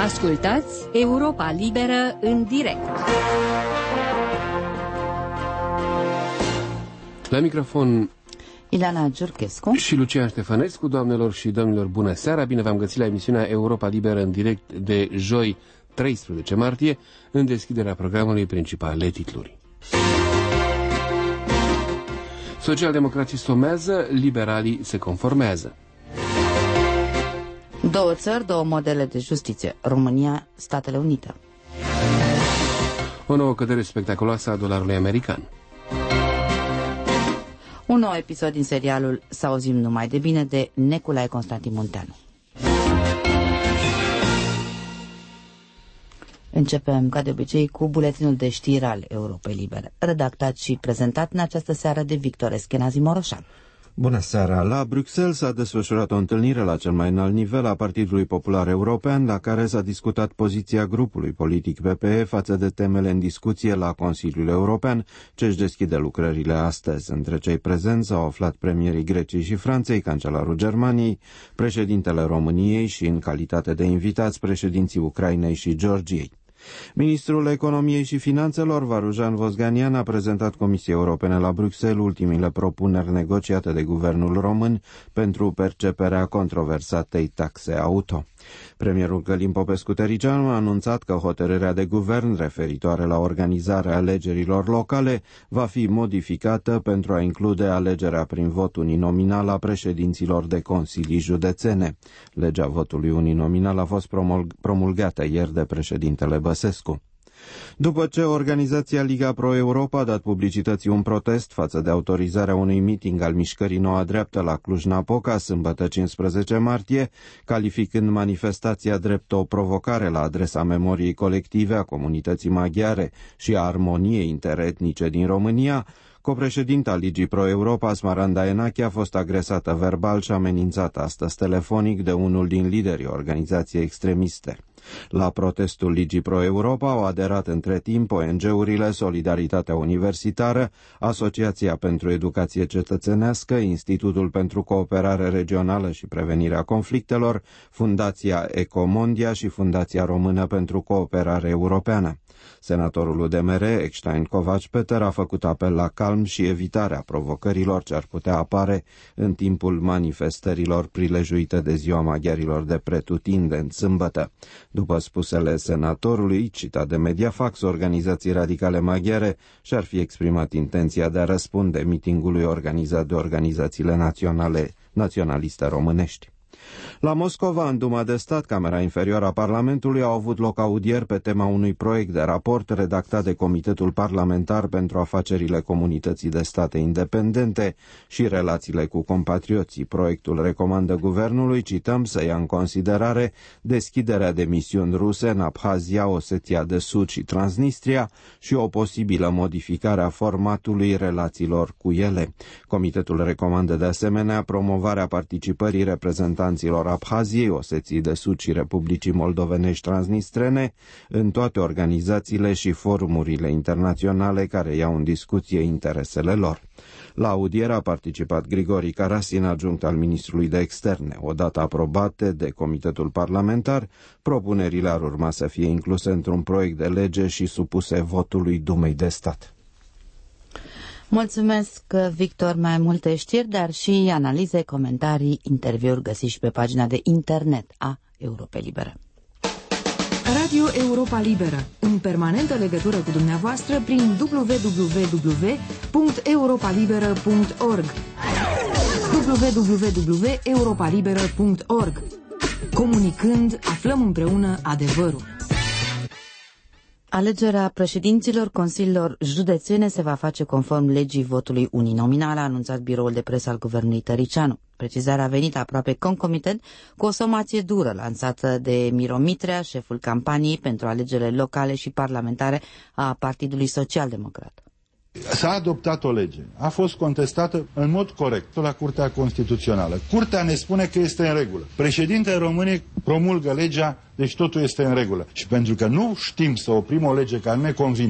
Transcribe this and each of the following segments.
Ascultați Europa Liberă în direct. La microfon Ileana Giurchescu și Lucian Ștefănescu. Doamnelor și domnilor, bună seara! Bine v-am găsit la emisiunea Europa Liberă în direct de joi 13 martie, în deschiderea programului principale titluri. Socialdemocrații somează, liberalii se conformează. Două țări, două modele de justiție. România, Statele Unite. O nouă cădere spectaculoasă a dolarului american. Un nou episod din serialul Să auzim numai de bine de Nicolae Constantin Munteanu. Începem, ca de obicei, cu buletinul de știri al Europei Libere, redactat și prezentat în această seară de Victor Eschenazi Moroșan. Bună seara! La Bruxelles s-a desfășurat o întâlnire la cel mai înalt nivel a Partidului Popular European, la care s-a discutat poziția grupului politic PPE față de temele în discuție la Consiliul European, ce își deschide lucrările astăzi. Între cei prezenți s-au aflat premierii Greciei și Franței, cancelarul Germaniei, președintele României și, în calitate de invitați, președinții Ucrainei și Georgiei. Ministrul Economiei și Finanțelor, Varujan Vosganian, a prezentat Comisiei Europene la Bruxelles ultimile propuneri negociate de guvernul român pentru perceperea controversatei taxe auto. Premierul Călin Popescu-Tăricianu a anunțat că hotărârea de guvern referitoare la organizarea alegerilor locale va fi modificată pentru a include alegerea prin vot uninominal a președinților de consilii județene. Legea votului uninominal a fost promulgată ieri de președintele Băsescu. După ce organizația Liga Pro Europa a dat publicității un protest față de autorizarea unui meeting al mișcării Noua Dreaptă la Cluj-Napoca, sâmbătă 15 martie, calificând manifestația drept o provocare la adresa memoriei colective a comunității maghiare și a armoniei interetnice din România, copreședinta Ligii Pro Europa, Smaranda Enache, a fost agresată verbal și amenințată astăzi telefonic de unul din liderii organizației extremiste. La protestul Ligii Pro Europa au aderat între timp ONG-urile Solidaritatea Universitară, Asociația pentru Educație Cetățenească, Institutul pentru Cooperare Regională și Prevenirea Conflictelor, Fundația Ecomondia și Fundația Română pentru Cooperare Europeană. Senatorul UDMR, Eckstein Kovacs Peter, a făcut apel la calm și evitarea provocărilor ce ar putea apare în timpul manifestărilor prilejuite de Ziua Maghiarilor de pretutindeni sâmbătă. După spusele senatorului, citat de Mediafax, organizații radicale maghiare și-ar fi exprimat intenția de a răspunde mitingului organizat de organizațiile naționaliste românești. La Moscova, în Duma de Stat, Camera Inferioară a Parlamentului, au avut loc audieri pe tema unui proiect de raport redactat de Comitetul Parlamentar pentru Afacerile Comunității de State Independente și relațiile cu compatrioții. Proiectul recomandă guvernului, cităm, să ia în considerare deschiderea de misiuni ruse în Abhazia, Osetia de Sud și Transnistria și o posibilă modificare a formatului relațiilor cu ele. Comitetul recomandă de asemenea promovarea participării reprezentanților Abhaziei, Oseției de Sud și Republicii Moldovenești Transnistrene în toate organizațiile și forumurile internaționale care iau în discuție interesele lor. La audiere a participat Grigori Carasin, adjunct al ministrului de externe. Odată aprobate de Comitetul Parlamentar, propunerile ar urma să fie incluse într-un proiect de lege și supuse votului Dumei de Stat. Mulțumesc, Victor. Mai multe știri, dar și analize, comentarii, interviuri găsiți și pe pagina de internet a Europei Libere. Radio Europa Liberă, în permanentă legătură cu dumneavoastră prin www.europalibera.org www.europalibera.org. Comunicând, aflăm împreună adevărul. Alegerea președinților consiliilor județene se va face conform legii votului uninominal, a anunțat biroul de presă al guvernului Tăricianu. Precizarea a venit aproape concomitent cu o somație dură lansată de Miro Mitrea, șeful campaniei pentru alegerile locale și parlamentare a Partidului Social-Democrat. S-a adoptat o lege. A fost contestată în mod corect la Curtea Constituțională. Curtea ne spune că este în regulă. Președintele României promulgă legea, deci totul este în regulă. Și pentru că nu știm să oprim o lege care ne convine,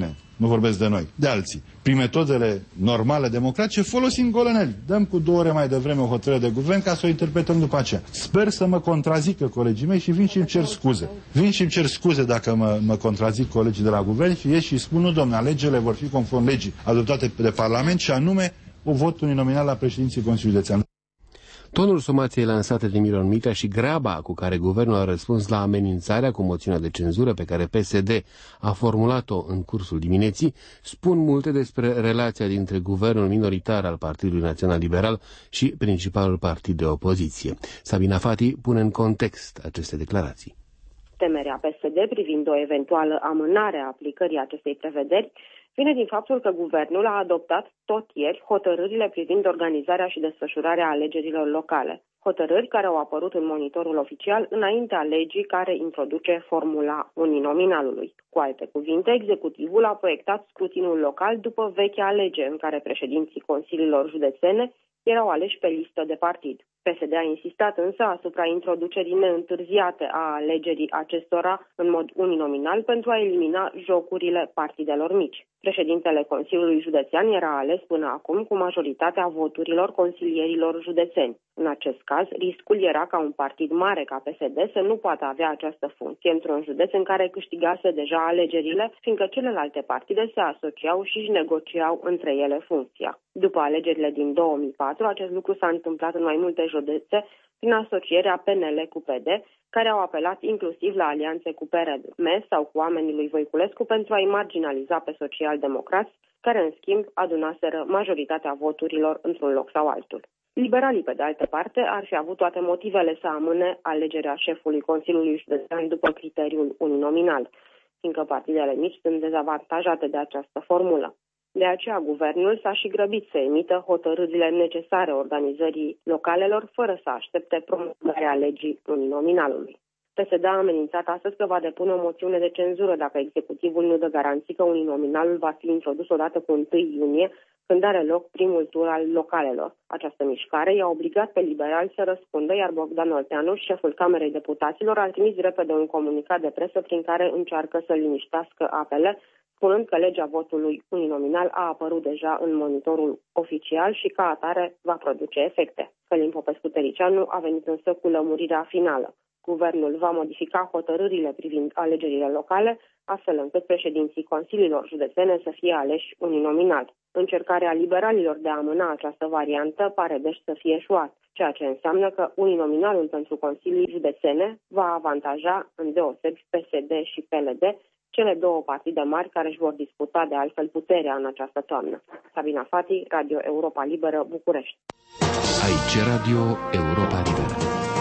nu vorbesc de noi, de alții. Prin metodele normale democratice folosim golăneli. Dăm cu 2 ore mai devreme o hotărâre de guvern ca să o interpretăm după aceea. Sper să mă contrazică colegii mei și vin și îmi cer scuze. Vin și îmi cer scuze dacă mă contrazic colegii de la guvern și ies și spun, nu, domnule, alegerile vor fi conform legii adoptate de Parlament și anume o vot uninominal la președinții Consiliului Județean. Tonul somației lansate de Miron Mitrea și graba cu care guvernul a răspuns la amenințarea cu moțiunea de cenzură pe care PSD a formulat-o în cursul dimineții spun multe despre relația dintre guvernul minoritar al Partidului Național Liberal și principalul partid de opoziție. Sabina Fati pune în context aceste declarații. Temerea PSD privind o eventuală amânare a aplicării acestei prevederi vine din faptul că guvernul a adoptat tot ieri hotărârile privind organizarea și desfășurarea alegerilor locale. Hotărâri care au apărut în monitorul oficial înaintea legii care introduce formula uninominalului. Cu alte cuvinte, executivul a proiectat scrutinul local după vechea lege în care președinții consiliilor județene erau aleși pe listă de partid. PSD a insistat însă asupra introducerii neîntârziate a alegerii acestora în mod uninominal pentru a elimina jocurile partidelor mici. Președintele Consiliului Județean era ales până acum cu majoritatea voturilor consilierilor județeni. În acest caz, riscul era ca un partid mare ca PSD să nu poată avea această funcție într-un județ în care câștigase deja alegerile, fiindcă celelalte partide se asociau și își negociau între ele funcția. După alegerile din 2004, acest lucru s-a întâmplat în mai multe județe prin asocierea PNL cu PD, care au apelat inclusiv la alianțe cu PRM sau cu oamenii lui Voiculescu pentru a-i marginaliza pe social-democrați, care în schimb adunaseră majoritatea voturilor într-un loc sau altul. Liberalii, pe de altă parte, ar fi avut toate motivele să amâne alegerea șefului Consiliului Județean după criteriul uninominal, fiindcă partidele mici sunt dezavantajate de această formulă. De aceea, guvernul s-a și grăbit să emită hotărârile necesare organizării localelor, fără să aștepte promulgarea legii uninominalului. PSD a amenințat astăzi că va depune o moțiune de cenzură dacă executivul nu dă garanții că uninominalul va fi introdus odată cu 1 iunie, când are loc primul tur al localelor. Această mișcare i-a obligat pe liberali să răspundă, iar Bogdan Olteanu, șeful Camerei Deputaților, a trimis repede un comunicat de presă prin care încearcă să liniștească apele, spunând că legea votului uninominal a apărut deja în monitorul oficial și ca atare va produce efecte. Călin Popescu-Tăricianu a venit însă cu lămurirea finală. Guvernul va modifica hotărârile privind alegerile locale, astfel încât președinții consiliilor județene să fie aleși uninominal. Încercarea liberalilor de a amâna această variantă pare deci să fie eșuat, ceea ce înseamnă că uninominalul pentru consilii județene va avantaja îndeosebi PSD și PLD, cele două partide mari care își vor disputa de altfel puterea în această toamnă. Sabina Fati, Radio Europa Liberă, București. Aici Radio Europa Liberă.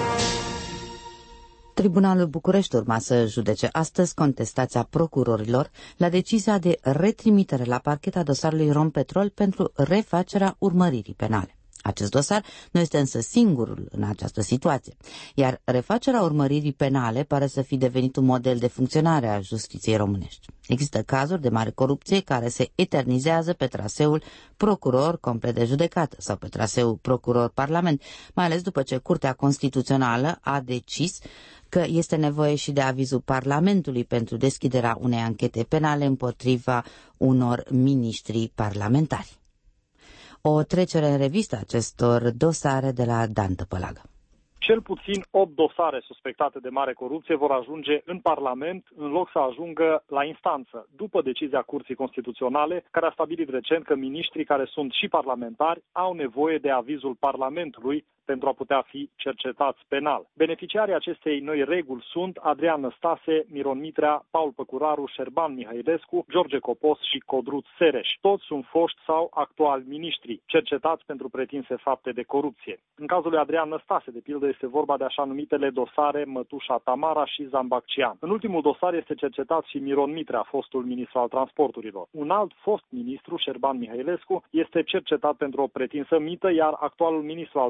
Tribunalul București urma să judece astăzi contestația procurorilor la decizia de retrimitere la parchet a dosarului Rompetrol pentru refacerea urmăririi penale. Acest dosar nu este însă singurul în această situație, iar refacerea urmăririi penale pare să fi devenit un model de funcționare a justiției românești. Există cazuri de mare corupție care se eternizează pe traseul procuror complet de judecată sau pe traseul procuror-parlament, mai ales după ce Curtea Constituțională a decis că este nevoie și de avizul Parlamentului pentru deschiderea unei anchete penale împotriva unor miniștri parlamentari. O trecere în revistă acestor dosare de la Dan Tăpălagă. Cel puțin 8 dosare suspectate de mare corupție vor ajunge în Parlament în loc să ajungă la instanță, după decizia Curții Constituționale, care a stabilit recent că miniștrii care sunt și parlamentari au nevoie de avizul Parlamentului pentru a putea fi cercetați penal. Beneficiarii acestei noi reguli sunt Adrian Năstase, Miron Mitrea, Paul Păcuraru, Șerban Mihailescu, George Copos și Codruț Sereș. Toți sunt foști sau actuali miniștri, cercetați pentru pretinse fapte de corupție. În cazul lui Adrian Năstase, de pildă, este vorba de așa numitele dosare Mătușa Tamara și Zambaccian. În ultimul dosar este cercetat și Miron Mitrea, fostul ministru al transporturilor. Un alt fost ministru, Șerban Mihailescu, este cercetat pentru o pretinsă mită, iar actualul ministru al muncii,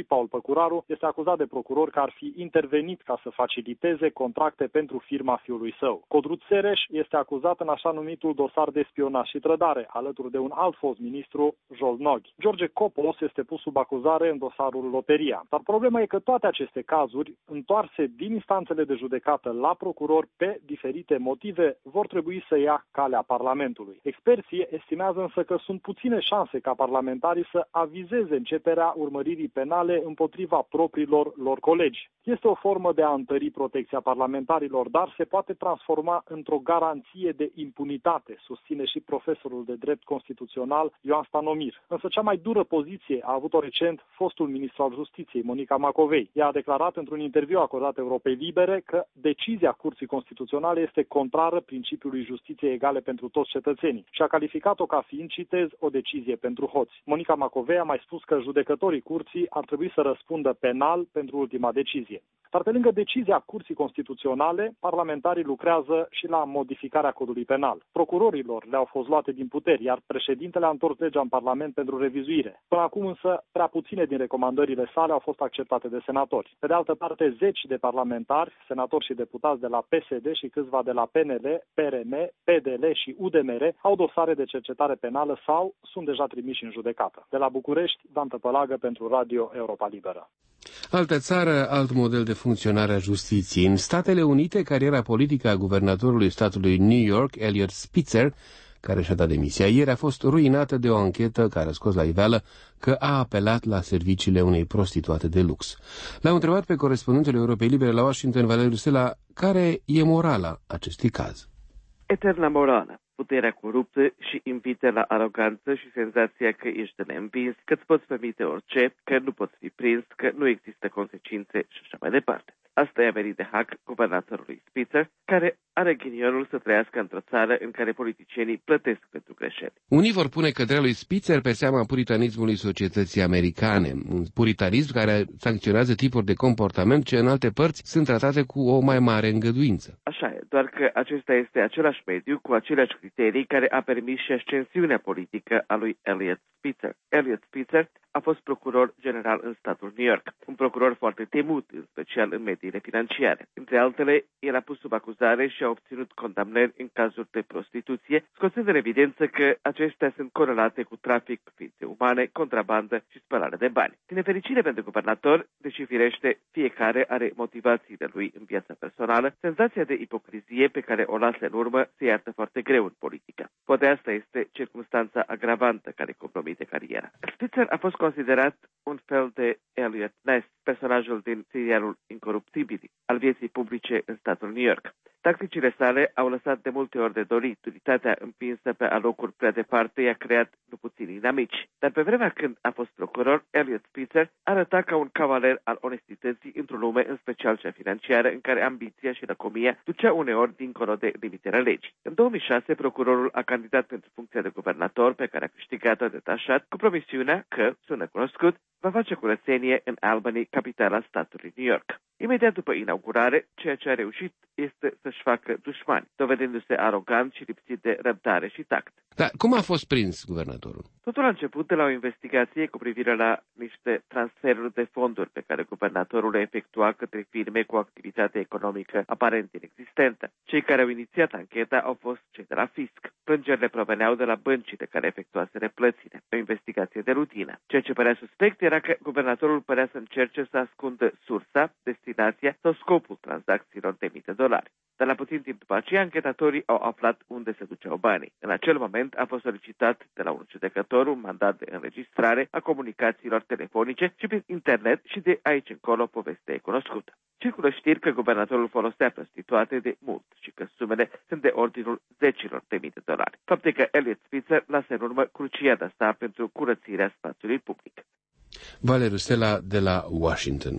Paul Păcuraru este acuzat de procuror că ar fi intervenit ca să faciliteze contracte pentru firma fiului său. Codruț Sereș este acuzat în așa numitul dosar de spionaj și trădare, alături de un alt fost ministru, Joel Noghi. George Copos este pus sub acuzare în dosarul Loteria. Dar problema e că toate aceste cazuri, întoarse din instanțele de judecată la procuror pe diferite motive, vor trebui să ia calea Parlamentului. Experții estimează însă că sunt puține șanse ca parlamentarii să avizeze începerea urmăririi penale împotriva propriilor lor colegi. Este o formă de a întări protecția parlamentarilor, dar se poate transforma într-o garanție de impunitate, susține și profesorul de drept constituțional Ioan Stanomir. Însă cea mai dură poziție a avut-o recent fostul ministru al Justiției, Monica Macovei. Ea a declarat într-un interviu acordat Europei Libere că decizia Curții Constituționale este contrară principiului justiției egale pentru toți cetățenii și a calificat-o ca fiind, citez, o decizie pentru hoți. Monica Macovei a mai spus că judecătorii Curții ar trebui să răspundă penal pentru ultima decizie. Dar pe lângă decizia Curții Constituționale, parlamentarii lucrează și la modificarea codului penal. Procurorilor le-au fost luate din puteri, iar președintele a întors legea în Parlament pentru revizuire. Până acum însă, prea puține din recomandările sale au fost acceptate de senatori. Pe de altă parte, zeci de parlamentari, senatori și deputați de la PSD și câțiva de la PNL, PRM, PDL și UDMR au dosare de cercetare penală sau sunt deja trimiși în judecată. De la București, Dan Tăpălagă pentru Radio Europa Liberă. Altă țară, alt model de funcționare a justiției. În Statele Unite, cariera politică a guvernatorului statului New York, Eliot Spitzer, care și-a dat demisia ieri, a fost ruinată de o anchetă care a scos la iveală că a apelat la serviciile unei prostituate de lux. L-a întrebat pe corespondentul Europei Libere la Washington, Valeriu Stela, care e morala acestui caz. Eterna morală. Puterea coruptă și invită la aroganță și senzația că ești de neîmpins, că îți poți permite orice, că nu poți fi prins, că nu există consecințe și așa mai departe. Asta i-a venit de hac guvernatorului Spitzer, care are ghinionul să trăiască într-o țară în care politicienii plătesc pentru greșeli. Unii vor pune căderea lui Spitzer pe seama puritanismului societății americane, un puritanism care sancționează tipuri de comportament ce în alte părți sunt tratate cu o mai mare îngăduință. Așa e, doar că acesta este același mediu cu aceleași criterii care a permis și ascensiunea politică a lui Eliot Spitzer. Eliot Spitzer a fost procuror general în statul New York, un procuror foarte temut, în special în mediile financiare. Între altele, el a pus sub acuzare și a obținut condamnări în cazuri de prostituție, scoțând în evidență că acestea sunt corelate cu trafic cu ființe umane, contrabandă și spălare de bani. Din nefericire pentru guvernator, deși firește fiecare are motivațiile lui în viața personală, senzația de ipocrizie pe care o lasă în urmă se iartă foarte greu în politică. Poate asta este circumstanța agravantă care compromite cariera. Spitzer a fost considerat un fel de Eliot Ness, personajul din serialul Incoruptibili al vieții publice în statul New York. Tacticile sale au lăsat de multe ori de dorit. Duritatea împinsă pe alocuri prea departe i-a creat nu puțini inamici. Dar pe vremea când a fost procuror, Eliot Spitzer arăta ca un cavaler al onestității într-o lume, în special cea financiară, în care ambiția și lăcomia ducea uneori dincolo de limitele legii. În 2006, procurorul a candidat pentru funcția de guvernator, pe care a câștigat-o detașat, cu promisiunea că, sună cunoscut, va face curățenie în Albany, capitala statului New York. Imediat după inaugurare, ceea ce a reușit este să-și facă dușmani, dovedindu-se arogant și lipsit de răbdare și tact. Dar cum a fost prins guvernatorul? Totul a început de la o investigație cu privire la niște transferuri de fonduri pe care guvernatorul le efectua către firme cu activitate economică aparent inexistentă. Cei care au inițiat ancheta au fost cei de la fisc. Plângerile proveneau de la băncile care efectuaseră plățile, o investigație de rutină. Ceea ce părea suspect era că guvernatorul părea să încerce să ascundă sursa, destinația sau scopul tranzacțiilor de mii de dolari. Dar la puțin timp după aceea, anchetatorii au aflat unde se duceau banii. În acel moment a fost solicitat de la un judecător un mandat de înregistrare a comunicațiilor telefonice și prin internet și de aici încolo povestea e cunoscută. Circulă știri că guvernatorul folosea prostituate de mult și că sumele sunt de ordinul zecilor de mii de dolari. Faptul că Eliot Spitzer lasă în urmă cruciada sa pentru curățirea spațiului public. Valeriu Stela de la Washington.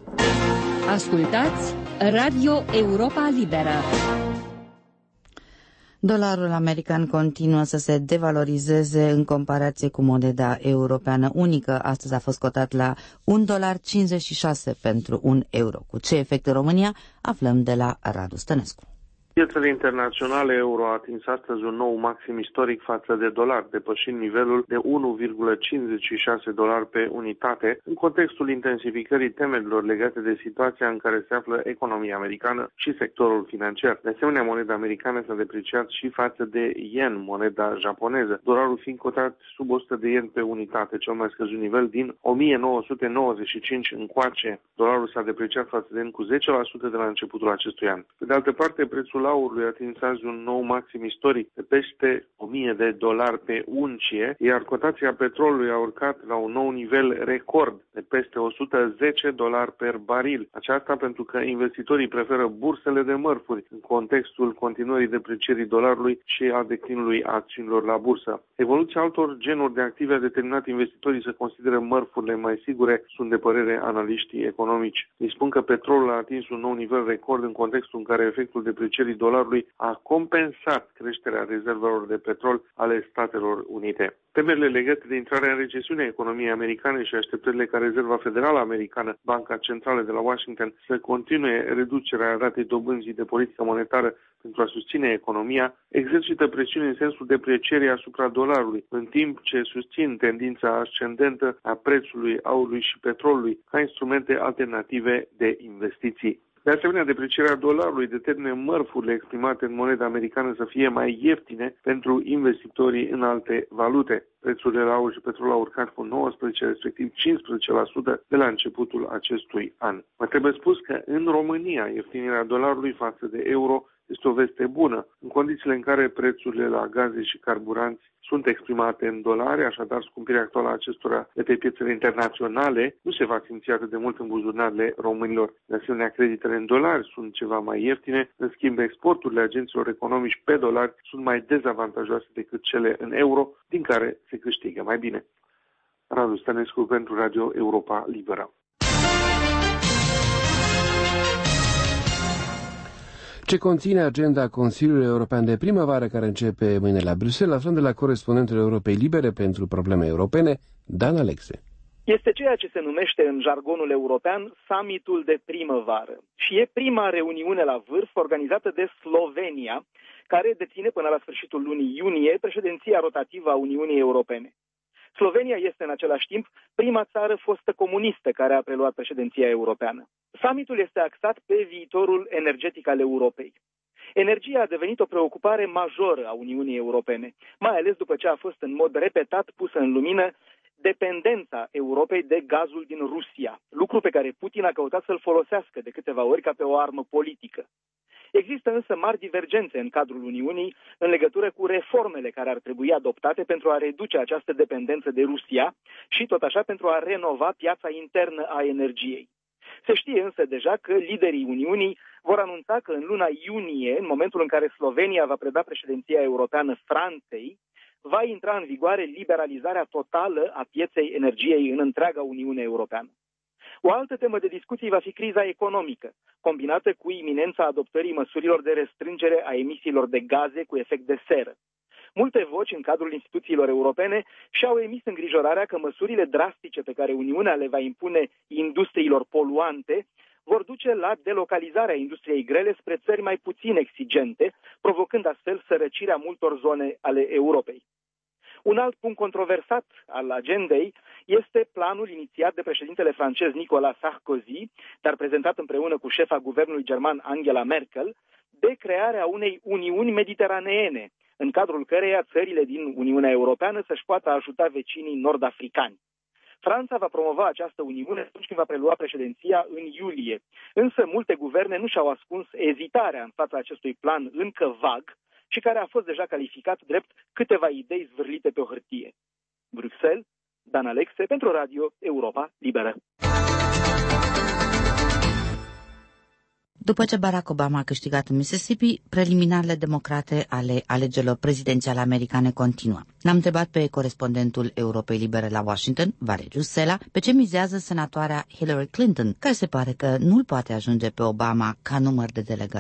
Ascultați Radio Europa Liberă. Dolarul american continuă să se devalorizeze în comparație cu moneda europeană unică. Astăzi a fost cotat la $1,56 pentru un euro. Cu ce efect în România? Aflăm de la Radu Stănescu. Piețele internaționale euro a atins astăzi un nou maxim istoric față de dolar, depășind nivelul de 1,56 dolari pe unitate, în contextul intensificării temerilor legate de situația în care se află economia americană și sectorul financiar. De asemenea, moneda americană s-a depreciat și față de yen, moneda japoneză, dolarul fiind cotat sub 100 de yen pe unitate, cel mai scăzut nivel din 1995 încoace. Dolarul s-a depreciat față de yen cu 10% de la începutul acestui an. Pe de altă parte, prețul aurului a atins azi un nou maxim istoric de peste 1000 de dolari pe uncie, iar cotația petrolului a urcat la un nou nivel record de peste 110 dolari per baril. Aceasta pentru că investitorii preferă bursele de mărfuri în contextul continuării deprecierii dolarului și a declinului acțiunilor la bursă. Evoluția altor genuri de active a determinat investitorii să consideră mărfurile mai sigure, sunt de părere analiștii economici. Îi spun că petrolul a atins un nou nivel record în contextul în care efectul deprecierii dolarului a compensat creșterea rezervelor de petrol ale Statelor Unite. Temerile legate de intrarea în recesiune a economiei americane și așteptările ca Rezerva Federală Americană, Banca Centrală de la Washington, să continue reducerea ratei dobânzii de politică monetară pentru a susține economia, exercită presiuni în sensul deprecierii asupra dolarului, în timp ce susțin tendința ascendentă a prețului aurului și petrolului ca instrumente alternative de investiții. De asemenea, deprecierea dolarului determină mărfurile exprimate în moneda americană să fie mai ieftine pentru investitorii în alte valute. Prețurile la aur și petrol au urcat cu 19, respectiv 15% de la începutul acestui an. Mai trebuie spus că în România ieftinirea dolarului față de euro este o veste bună, în condițiile în care prețurile la gaze și carburanți sunt exprimate în dolari, așadar scumpirea actuală a acestora de pe piețele internaționale nu se va simți atât de mult în buzunarele românilor. De asemenea, creditele în dolari sunt ceva mai ieftine, în schimb exporturile agenților economici pe dolari sunt mai dezavantajoase decât cele în euro, din care se câștigă mai bine. Radu Stănescu pentru Radio Europa Liberă. Ce conține agenda Consiliului European de primăvară care începe mâine la Bruxelles, aflăm de la corespondentul Europei Libere pentru probleme europene, Dan Alexe. Este ceea ce se numește în jargonul european summitul de primăvară și e prima reuniune la vârf organizată de Slovenia, care deține până la sfârșitul lunii iunie președinția rotativă a Uniunii Europene. Slovenia este în același timp prima țară fostă comunistă care a preluat președinția europeană. Summitul este axat pe viitorul energetic al Europei. Energia a devenit o preocupare majoră a Uniunii Europene, mai ales după ce a fost în mod repetat pusă în lumină dependența Europei de gazul din Rusia, lucru pe care Putin a căutat să-l folosească de câteva ori ca pe o armă politică. Există însă mari divergențe în cadrul Uniunii în legătură cu reformele care ar trebui adoptate pentru a reduce această dependență de Rusia și tot așa pentru a renova piața internă a energiei. Se știe însă deja că liderii Uniunii vor anunța că în luna iunie, în momentul în care Slovenia va preda președinția europeană Franței, va intra în vigoare liberalizarea totală a pieței energiei în întreaga Uniune Europeană. O altă temă de discuții va fi criza economică, combinată cu iminența adoptării măsurilor de restrângere a emisiilor de gaze cu efect de seră. Multe voci în cadrul instituțiilor europene și-au emis îngrijorarea că măsurile drastice pe care Uniunea le va impune industriilor poluante vor duce la delocalizarea industriei grele spre țări mai puțin exigente, provocând astfel sărăcirea multor zone ale Europei. Un alt punct controversat al agendei este planul inițiat de președintele francez Nicolas Sarkozy, dar prezentat împreună cu șefa guvernului german Angela Merkel, de crearea unei uniuni mediteraneene, în cadrul căreia țările din Uniunea Europeană să-și poată ajuta vecinii nord-africani. Franța va promova această uniune atunci când va prelua președinția în iulie, însă multe guverne nu și-au ascuns ezitarea în fața acestui plan încă vag, și care a fost deja calificat drept câteva idei zvârlite pe o hârtie. Bruxelles, Dan Alexe pentru Radio Europa Liberă. După ce Barack Obama a câștigat în Mississippi, preliminarele democrate ale alegerilor prezidențiale americane continuă. L-am întrebat pe corespondentul Europei Libere la Washington, Valeriu Sela, pe ce mizează senatoarea Hillary Clinton, care se pare că nu-l poate ajunge pe Obama ca număr de delegați.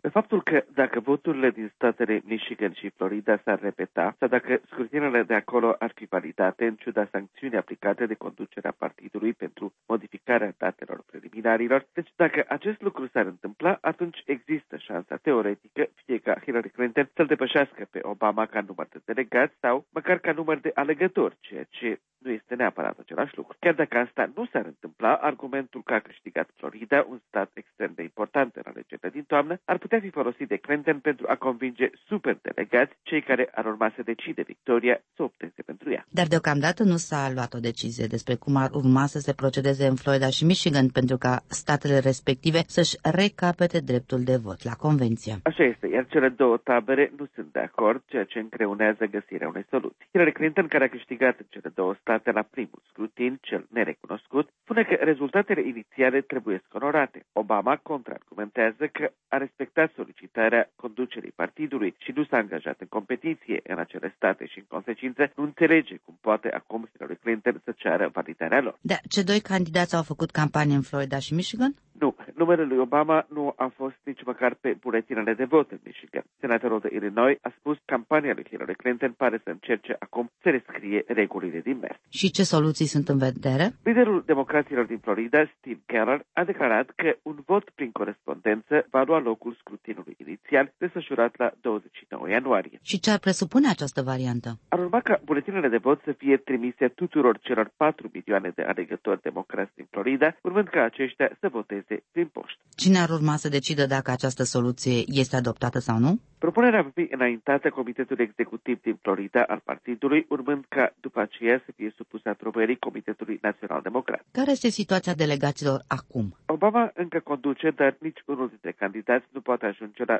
Pe faptul că dacă voturile din statele Michigan și Florida s-ar repeta, sau dacă scrutinele de acolo ar fi validate în ciuda sancțiunii aplicate de conducerea partidului pentru modificarea datelor preliminarilor, deci dacă acest lucru s-ar întâmpla, atunci există șansa teoretică fie ca Hillary Clinton să-l depășească pe Obama ca număr de delegați sau măcar ca număr de alegători, ceea ce nu este neapărat același lucru. Chiar dacă asta nu s-ar întâmpla, argumentul că a câștigat Florida, un stat extrem de important în alegerile din toamnă, ar putea fi folosit de Clinton pentru a convinge superdelegați, cei care ar urma să decide victoria, să opteze pentru ea. Dar deocamdată nu s-a luat o decizie despre cum ar urma să se procedeze în Florida și Michigan pentru ca statele respective să-și recapete dreptul de vot la convenție. Așa este, iar cele două tabere nu sunt de acord, ceea ce îngreunează găsirea unei soluții. Hillary Clinton, care a câștigat în cele două state la primul scrutin, cel nerecunoscut, spune că rezultatele inițiale trebuie onorate. Obama contraargumentează că a respectat solicitarea conducerii partidului și nu s-a angajat în competiție în acele state și, în consecință, nu înțelege cum poate acum Hillary Clinton să ceară validarea lor. Da, ce doi candidați au făcut campanie în Florida și Michigan? Nu, numele lui Obama nu a fost nici măcar pe buletinele de vot în Michigan. Senatorul de Illinois a spus că campania lui Hillary Clinton pare să încerce acum să rescrie regulile din mers. Și ce soluții sunt în vedere? Liderul democraților din Florida, Steve Keller, a declarat că un vot prin corespondență va lua locul scrutinului inițial desfășurat la 29 ianuarie. Și ce ar presupune această variantă? Ar urma ca buletinele de vot să fie trimise tuturor celor 4 milioane de alegători democrați din Florida, urmând ca aceștia să voteze prin poștă. Cine ar urma să decidă dacă această soluție este adoptată sau nu? Propunerea va fi înaintată Comitetului Executiv din Florida al partidului, urmând ca după aceea să fie supusă aprobării Comitetului Național Democrat. Care este situația delegaților acum? Obama încă conduce, dar nici unul dintre candidați nu poate ajunge la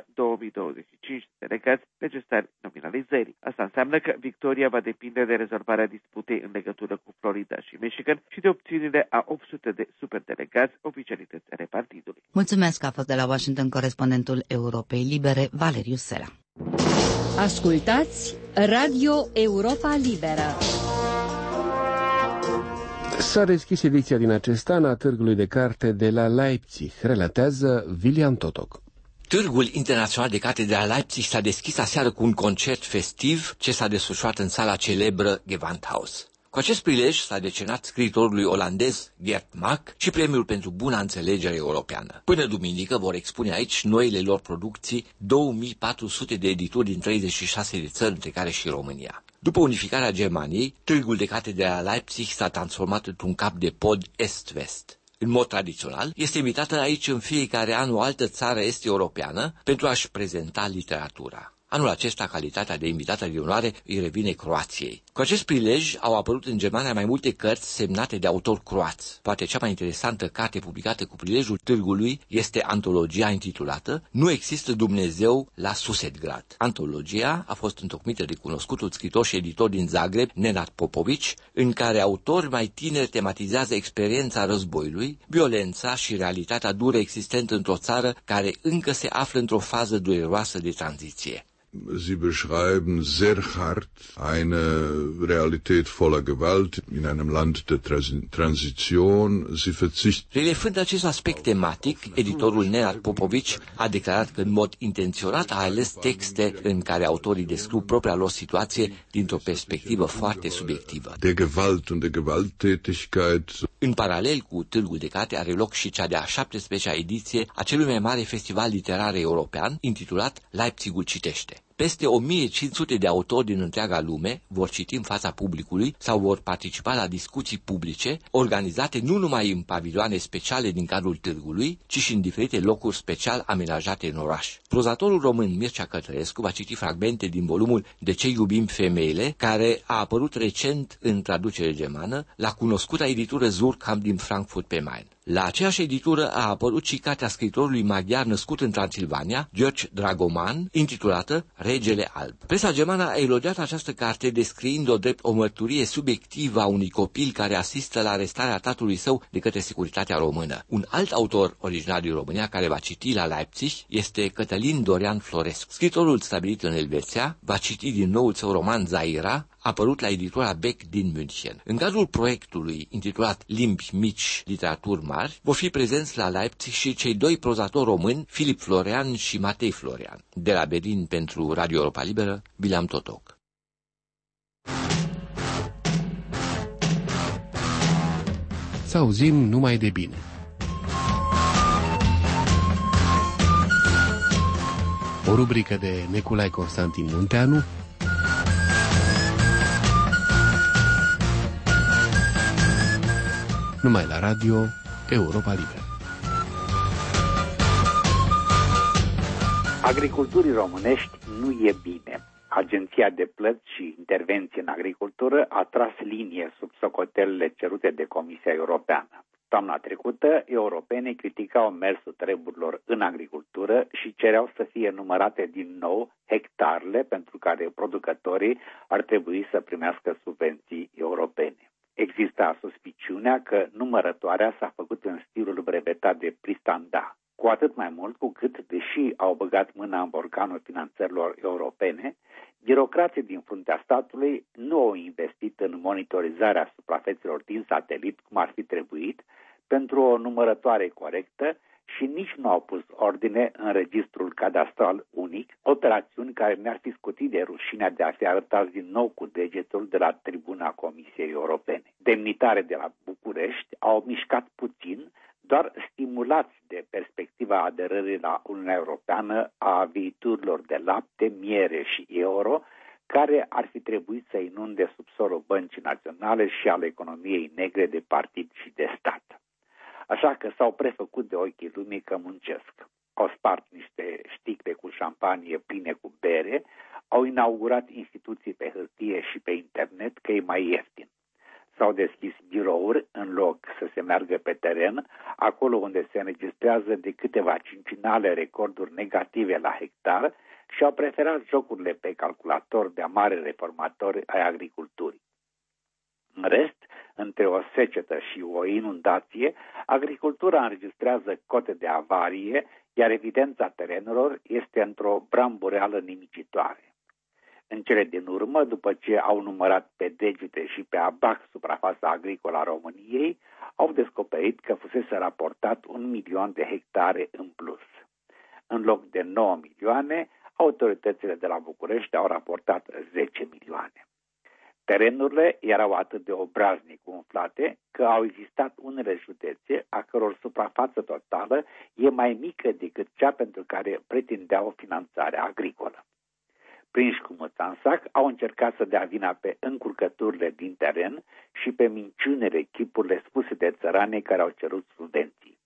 2025 delegați necesari nominalizării. Asta înseamnă că victoria va depinde de rezolvarea disputei în legătură cu Florida și Michigan și de opțiunile a 800 de superdelegați oficialități ale partidului. Mulțumesc, a fost de la Washington corespondentul Europei Libere, Valeriu Sela. Ascultați Radio Europa Liberă. S-a deschis ediția din acest an a Târgului de Carte de la Leipzig, relatează William Totoc. Târgul Internațional de Carte de la Leipzig s-a deschis aseară cu un concert festiv ce s-a desfășurat în sala celebră Gewandhaus. Cu acest prilej s-a decenat scriitorului olandez Geert Mak și premiul pentru buna înțelegere europeană. Până duminică vor expune aici noile lor producții 2400 de edituri din 36 de țări, între care și România. După unificarea Germaniei, Târgul de Carte de la Leipzig s-a transformat într-un cap de pod est-vest. În mod tradițional, este invitată aici în fiecare an o altă țară est-europeană pentru a-și prezenta literatura. Anul acesta, calitatea de invitată de onoare îi revine Croației. Cu acest prilej au apărut în Germania mai multe cărți semnate de autori croați. Poate cea mai interesantă carte publicată cu prilejul târgului este antologia intitulată Nu există Dumnezeu la Susedgrad. Antologia a fost întocmită de cunoscutul scriitor și editor din Zagreb, Nenad Popovici, în care autori mai tineri tematizează experiența războiului, violența și realitatea dură existentă într-o țară care încă se află într-o fază dureroasă de tranziție. Sie beschreiben sehr hart eine Realität voller Gewalt in einem Land der Transition. Sie verzichten. Relevând acest aspect tematic, editorul Nenad Popovici a declarat că în mod intenționat a ales texte în care autorii descriu propria lor situație dintr-o perspectivă foarte subiectivă. Der Gewalt und der Gewalttätigkeit. În paralel cu Târgul de Carte are loc și cea de-a 17-a ediție a celui mai mare festival literar european, intitulat Leipzigul citește. Peste 1500 de autori din întreaga lume vor citi în fața publicului sau vor participa la discuții publice organizate nu numai în pavilioane speciale din cadrul târgului, ci și în diferite locuri special amenajate în oraș. Prozatorul român Mircea Cătărescu va citi fragmente din volumul De ce iubim femeile, care a apărut recent în traducere germană la cunoscuta editură Surkamp din Frankfurt pe Main. La aceeași editură a apărut și cartea scriitorului maghiar născut în Transilvania, George Dragoman, intitulată Regele Alb. Presa germană a elogiat această carte descriind-o drept o mărturie subiectivă a unui copil care asistă la arestarea tatălui său de către securitatea română. Un alt autor originar din România care va citi la Leipzig este Cătălin Dorian Florescu. Scriitorul stabilit în Elveția va citi din noul său roman Zaira, apărut la editura Beck din München. În cadrul proiectului intitulat Limbi mici, literaturi mari, vor fi prezenți la Leipzig și cei doi prozatori români, Filip Florian și Matei Florian. De la Berlin pentru Radio Europa Liberă, Bileam Totoc. Să auzim numai de bine. O rubrică de Neculai Constantin Munteanu, numai la Radio Europa Liberă. Agriculturii românești nu e bine. Agenția de plăți și intervenție în agricultură a tras linie sub socotelele cerute de Comisia Europeană. Toamna trecută, europenii criticau mersul treburilor în agricultură și cereau să fie numărate din nou hectarele pentru care producătorii ar trebui să primească subvenții europene. Exista suspiciunea că numărătoarea s-a făcut în stilul brevetat de Pristanda. Cu atât mai mult cu cât, deși au băgat mâna în borcanul finanțărilor europene, birocrații din fruntea statului nu au investit în monitorizarea suprafețelor din satelit cum ar fi trebuit pentru o numărătoare corectă și nici nu au pus ordine în registrul cadastral unic, operațiuni care ne-ar fi scutit de rușinea de a fi arătați din nou cu degetul de la tribuna Comisiei Europene. Demnitare de la București au mișcat puțin, doar stimulați de perspectiva aderării la Uniunea Europeană a viiturilor de lapte, miere și euro, care ar fi trebuit să inunde subsolul băncii naționale și al economiei negre de partid și de stat. Așa că s-au prefăcut de ochii lumii că muncesc. Au spart niște sticle cu șampanie pline cu bere, au inaugurat instituții pe hârtie și pe internet că e mai ieftin. S-au deschis birouri în loc să se meargă pe teren, acolo unde se înregistrează de câteva cincinale recorduri negative la hectar și au preferat jocurile pe calculator de mari reformatori ai agriculturii. În rest, între o secetă și o inundație, agricultura înregistrează cote de avarie, iar evidența terenurilor este într-o brambureală nimicitoare. În cele din urmă, după ce au numărat pe degete și pe abac suprafața agricolă a României, au descoperit că fusese raportat 1 milion de hectare în plus. În loc de 9 milioane, autoritățile de la București au raportat 10 milioane. Terenurile erau atât de obraznic umflate că au existat unele județe a căror suprafață totală e mai mică decât cea pentru care pretindeau finanțarea agricolă. Prinși cu mâța în sac, au încercat să dea vina pe încurcăturile din teren și pe minciunile, chipurile spuse de țăranii care au cerut subvenții.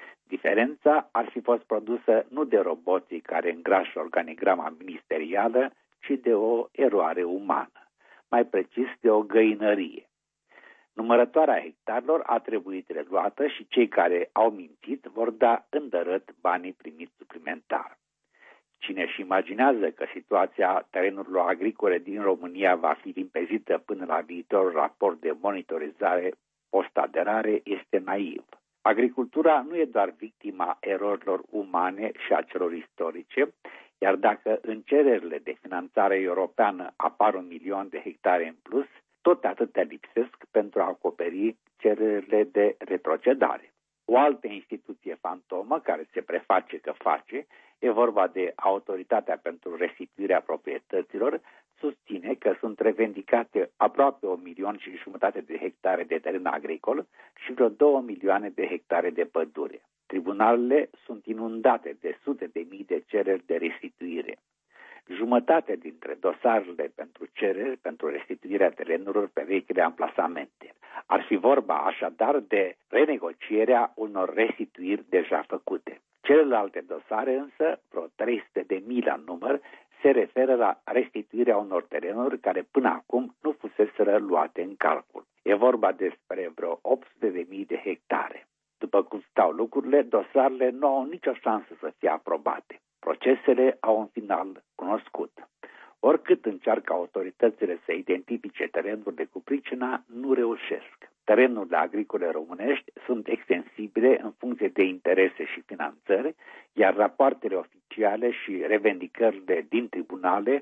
Diferența ar fi fost produsă nu de roboții care îngrașă organigrama ministerială, ci de o eroare umană, mai precis de o găinărie. Numărătoarea hectarilor a trebuit reluată și cei care au mințit vor da îndărât banii primiți suplimentar. Cine își imaginează că situația terenurilor agricole din România va fi limpezită până la viitorul raport de monitorizare post-aderare este naiv. Agricultura nu e doar victima erorilor umane și a celor istorice, iar dacă în cererile de finanțare europeană apar 1 milion de hectare în plus, tot atâtea lipsesc pentru a acoperi cererile de retrocedare. O altă instituție fantomă care se preface că face, e vorba de Autoritatea pentru Restituirea Proprietăților, susține că sunt revendicate aproape 1,5 milion de hectare de teren agricol și vreo 2 milioane de hectare de pădure. Tribunalele sunt inundate de sute de mii de cereri de restituire. Jumătate dintre dosarele pentru cereri pentru restituirea terenurilor pe vechile amplasamente. Ar fi vorba așadar de renegocierea unor restituiri deja făcute. Celelalte dosare însă, vreo 300.000 la număr, se referă la restituirea unor terenuri care până acum nu fuseseră luate în calcul. E vorba despre vreo 800.000 de hectare. După cum stau lucrurile, dosarele nu au nicio șansă să fie aprobate. Procesele au un final cunoscut. Oricât încearcă autoritățile să identifice terenurile cu pricina, nu reușesc. Terenurile agricole românești sunt extensibile în funcție de interese și finanțări, iar rapoartele oficiale și revendicările din tribunale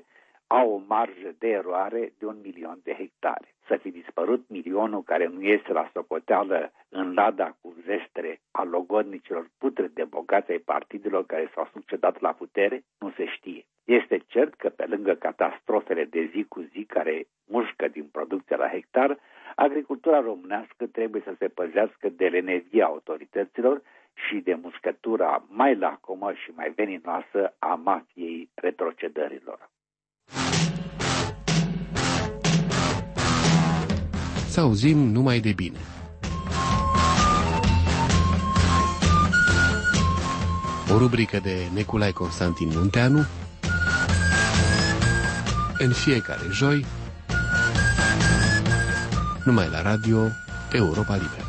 au o marjă de eroare de 1.000.000 de hectare. Să fi dispărut milionul care nu este la socoteală în lada cu zestre a logodnicilor putre de bogați ai partidelor care s-au succedat la putere, nu se știe. Este cert că pe lângă catastrofele de zi cu zi care mușcă din producția la hectar, agricultura românească trebuie să se păzească de lenevia autorităților și de mușcătura mai lacomă și mai veninoasă a mafiei retrocedărilor. Să auzim numai de bine. O rubrică de Nicolae Constantin Munteanu în fiecare joi numai la Radio Europa Liberă.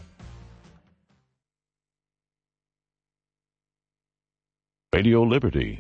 Radio Liberty